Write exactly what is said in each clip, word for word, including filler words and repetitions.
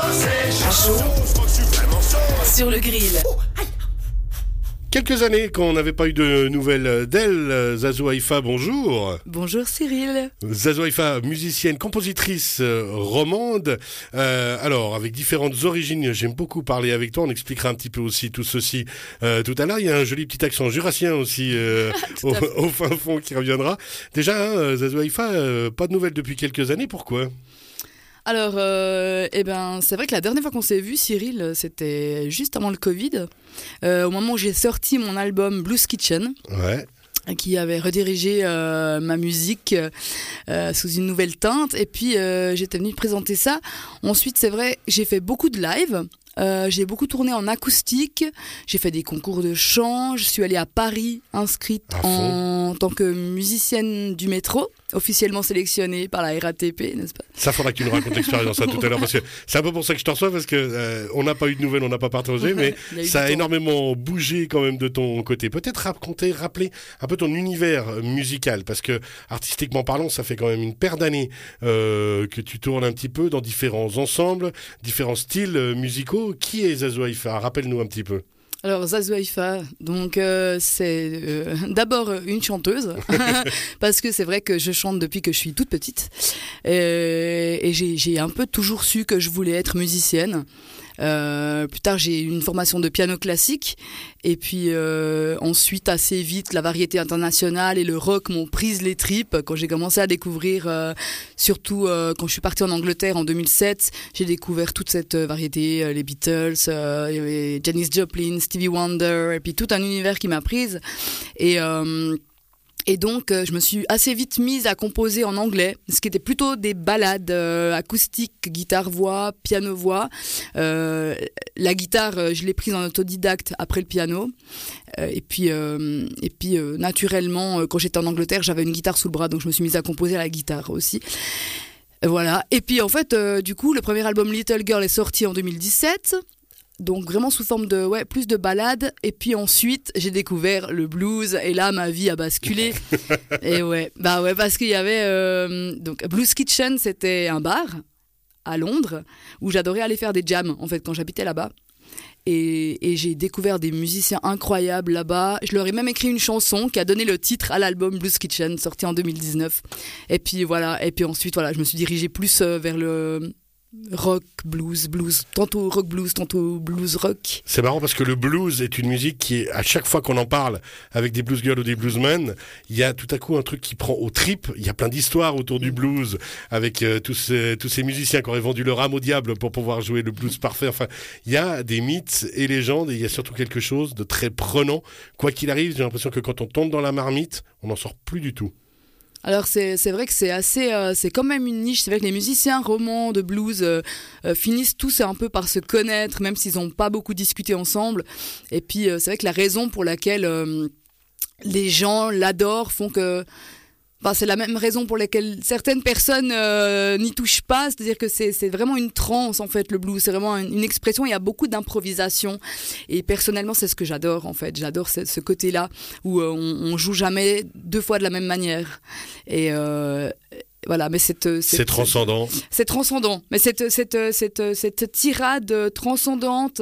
c'est chaud, sur le grill. Quelques années qu'on n'avait pas eu de nouvelles d'elle. Zazo Haïfa, bonjour. Bonjour Cyril. Zazo Haïfa, musicienne, compositrice euh, romande. Euh, alors, avec différentes origines, j'aime beaucoup parler avec toi. On expliquera un petit peu aussi tout ceci euh, tout à l'heure. Il y a un joli petit accent jurassien aussi euh, au, au fin fond qui reviendra. Déjà, hein, Zazo Haïfa, euh, pas de nouvelles depuis quelques années. Pourquoi ? Alors, euh, eh ben, c'est vrai que la dernière fois qu'on s'est vu, Cyril, c'était juste avant le Covid, euh, au moment où j'ai sorti mon album Blues Kitchen. Ouais. Qui avait redirigé euh, ma musique euh, sous une nouvelle teinte. Et puis, euh, j'étais venue présenter ça. Ensuite, c'est vrai, j'ai fait beaucoup de live. Euh, j'ai beaucoup tourné en acoustique. J'ai fait des concours de chant. Je suis allée à Paris, inscrite en tant que musicienne du métro, officiellement sélectionnée par la R A T P, n'est-ce pas ? Ça, faudra que tu nous racontes l'expérience ça, tout à l'heure, parce que c'est un peu pour ça que je te reçois, parce que euh, on n'a pas eu de nouvelles, on n'a pas partagé, mais ça a énormément bougé quand même de ton côté. Peut-être raconter, rappeler un peu ton univers musical, parce que artistiquement parlant, ça fait quand même une paire d'années euh, que tu tournes un petit peu dans différents ensembles, différents styles euh, musicaux. Qui est Zazo Haïfa ? Rappelle-nous un petit peu. Alors Zazo Haïfa, donc euh, c'est euh, d'abord une chanteuse parce que c'est vrai que je chante depuis que je suis toute petite euh, et j'ai, j'ai un peu toujours su que je voulais être musicienne. Euh, plus tard, j'ai eu une formation de piano classique et puis euh, ensuite, assez vite, la variété internationale et le rock m'ont prise les tripes quand j'ai commencé à découvrir, euh, surtout euh, quand je suis partie en Angleterre en deux mille sept, j'ai découvert toute cette variété, euh, les Beatles, euh, Janis Joplin, Stevie Wonder et puis tout un univers qui m'a prise et euh, Et donc, euh, je me suis assez vite mise à composer en anglais, ce qui était plutôt des ballades euh, acoustiques, guitare-voix, piano-voix. Euh, la guitare, euh, je l'ai prise en autodidacte après le piano. Euh, et puis, euh, et puis euh, naturellement, euh, quand j'étais en Angleterre, j'avais une guitare sous le bras, donc je me suis mise à composer à la guitare aussi. Voilà. Et puis, en fait, euh, du coup, le premier album Little Girl est sorti en deux mille dix-sept. Donc vraiment sous forme de ouais plus de ballades et puis ensuite j'ai découvert le blues et là ma vie a basculé et ouais bah ouais parce qu'il y avait euh, donc Blues Kitchen, c'était un bar à Londres où j'adorais aller faire des jams en fait quand j'habitais là-bas et, et j'ai découvert des musiciens incroyables là-bas. Je leur ai même écrit une chanson qui a donné le titre à l'album Blues Kitchen sorti en deux mille dix-neuf et puis voilà et puis ensuite voilà je me suis dirigée plus euh, vers le rock, blues, blues, tantôt rock blues, tantôt blues rock. C'est marrant parce que le blues est une musique qui est, à chaque fois qu'on en parle avec des blues girls ou des bluesmen, il y a tout à coup un truc qui prend aux tripes. Il y a plein d'histoires autour du blues avec euh, tous, ces, tous ces musiciens qui auraient vendu leur âme au diable pour pouvoir jouer le blues parfait. Enfin, il y a des mythes et légendes et il y a surtout quelque chose de très prenant. Quoi qu'il arrive, j'ai l'impression que quand on tombe dans la marmite, on n'en sort plus du tout. Alors c'est c'est vrai que c'est assez euh, c'est quand même une niche. C'est vrai que les musiciens romans de blues euh, euh, finissent tous un peu par se connaître, même s'ils n'ont pas beaucoup discuté ensemble. Et puis euh, c'est vrai que la raison pour laquelle euh, les gens l'adorent font que Enfin, c'est la même raison pour laquelle certaines personnes euh, n'y touchent pas, c'est-à-dire que c'est, c'est vraiment une transe en fait le blues, c'est vraiment une, une expression, il y a beaucoup d'improvisation et personnellement c'est ce que j'adore en fait, j'adore ce, ce côté-là où euh, on, on joue jamais deux fois de la même manière et euh, voilà, mais cette, cette, c'est transcendant. C'est transcendant, mais cette cette cette cette tirade transcendante,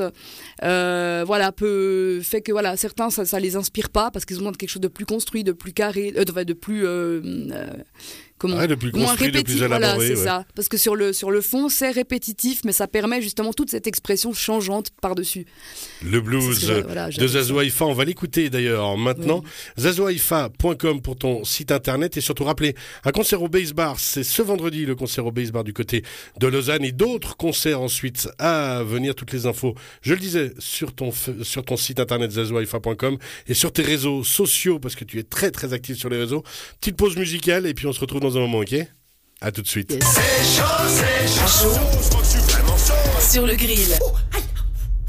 euh, voilà, peut fait que voilà certains ça ça les inspire pas parce qu'ils ont besoin de quelque chose de plus construit, de plus carré, euh, de, de plus euh, euh, comment ouais, de plus moins construit, répétitif, de plus élaboré, voilà, c'est ouais. ça. Parce que sur le sur le fond c'est répétitif, mais ça permet justement toute cette expression changeante par dessus. Le blues je, voilà, de Zazo Haïfa, on va l'écouter d'ailleurs maintenant. Oui. zazo haïfa point com pour ton site internet et surtout rappelez un concert au Base Bar, c'est ce vendredi le concert au Base Bar du côté de Lausanne et d'autres concerts ensuite à venir. Toutes les infos, je le disais, sur ton sur ton site internet zazo haïfa point com et sur tes réseaux sociaux parce que tu es très très actif sur les réseaux. Petite pause musicale et puis on se retrouve dans un moment, ok ? À tout de suite. Yes. C'est chaud, c'est chaud, chaud. Sur le grill.